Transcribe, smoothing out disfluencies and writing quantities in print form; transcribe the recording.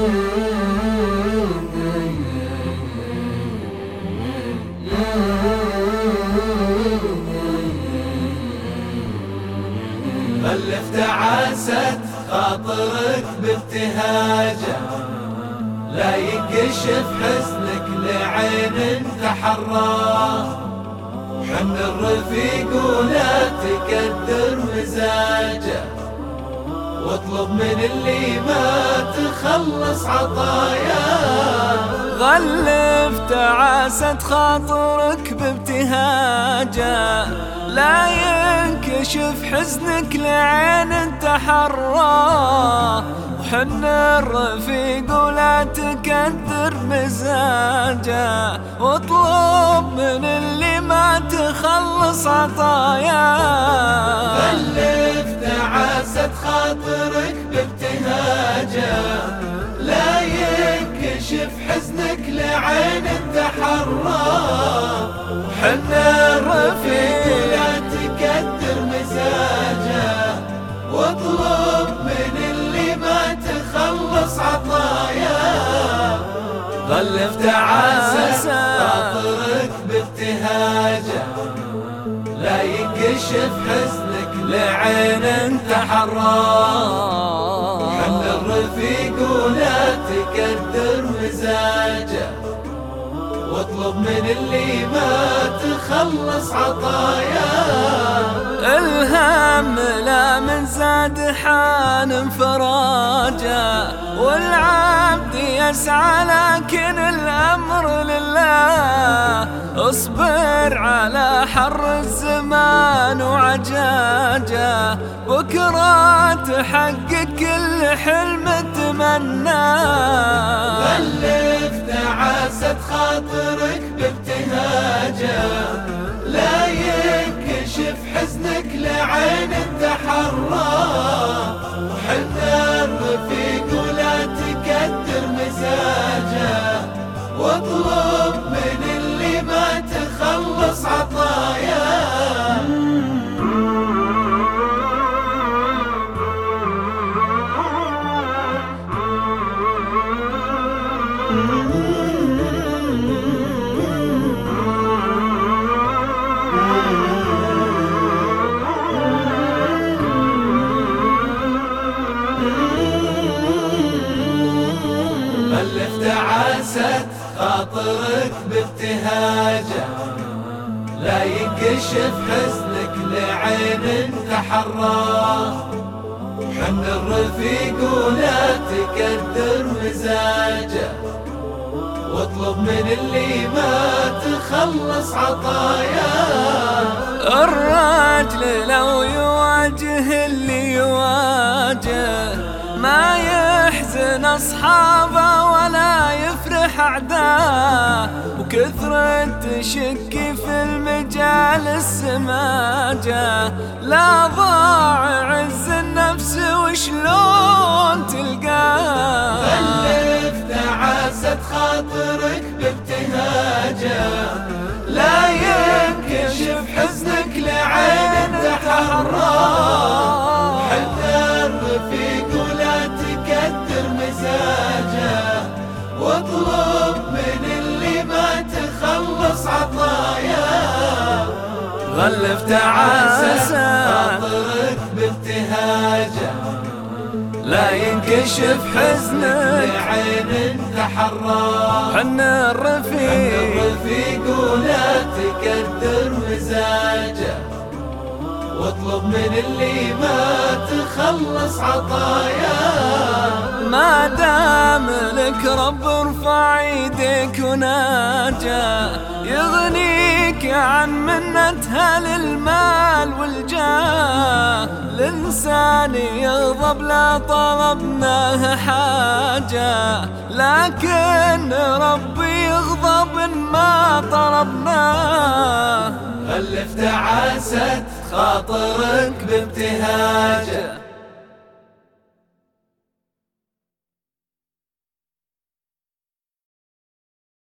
غلفت عاسة خاطرك بابتهاجه، لا ينكشف حزنك لعين تحراه، حن الرفيق ولا تكدر مزاجه، واطلب من اللي ما تخلص عطاياه. غلفت عاسة خاطرك بابتهاجه، لا ينكشف حزنك لعين تحراه، وحن الرفيق ولا تكدر مزاجه، واطلب من اللي ما تخلص عطاياه. غلفت عاسة خاطرك بابتهاجه، لا ينكشف حزنك لعين تحراه، حن الرفيق لا تكدر مزاجه، واطلب من اللي ما تخلص عطاياه. غلفت عاسة خاطرك بابتهاجه، لا ينكشف حزنك لعين تحراه، حن الرفيق ولا تكدر مزاجه، واطلب من اللي ما تخلص عطاياه. الهم لا من زاد حان انفراجه، والعبد يسعى لكن الأمر لله، اصبر على حر الزمان وعجاجه، بكرة تحقق كل حلم تمناه. غلفت عاسة خاطرك بابتهاجه، لا ينكشف حزنك لعين تحراه، وحن الرفيق ولا تكدر مزاجه، واطلب من اللي ما تخلص عطاياه. غلفت عاسة خاطرك بابتهاجه، لا ينكشف حزنك لعين تحراه، حن الرفيق ولا تكدر مزاجه، واطلب من اللي ما تخلص عطاياه. الراجل لو يواجه اللي يواجه، ما يحزن أصحابه ولا يفرح أعداه، وكثرة تشك في المجال السماجة، لا ضاع عز النفس وشلون تلقاه. غلفت عاسة خاطرك بابتهاجه، لا ينكشف حزنك لعين تحراه، حن الرفيق ولا تكدر مزاجه، واطلب من اللي ما تخلص عطاياه. غلفت عاسة خاطرك بابتهاجه، لا ينكشف حزنك لعين تحراه، حن الرفيق ولا تكدر مزاجه، واطلب من اللي ما تخلص عطاياه. ما دام لك رب ارفع ايديك وناجه، يغنيك عن منتها للمال والجاه، الإنسان يغضب لا طلبناه حاجة، لكن ربي يغضب إن ما طلبناه. غلفت عاسة خاطرك بابتهاجه،